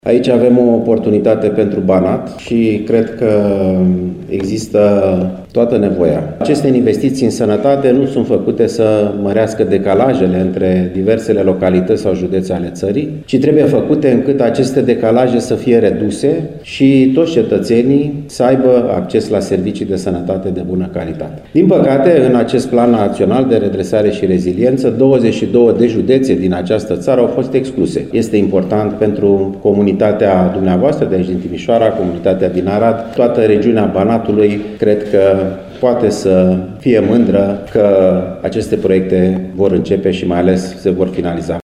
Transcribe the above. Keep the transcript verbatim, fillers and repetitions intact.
Aici avem o oportunitate pentru Banat și cred că există toată nevoia. Aceste investiții în sănătate nu sunt făcute să mărească decalajele între diversele localități sau județe ale țării, ci trebuie făcute încât aceste decalaje să fie reduse și toți cetățenii să aibă acces la servicii de sănătate de bună calitate. Din păcate, în acest plan național de redresare și reziliență, douăzeci și două de județe din această țară au fost excluse. Este important pentru comunitatea dumneavoastră de aici din Timișoara, comunitatea din Arad, toată regiunea Banatului, cred că poate să fie mândră că aceste proiecte vor începe și mai ales se vor finaliza.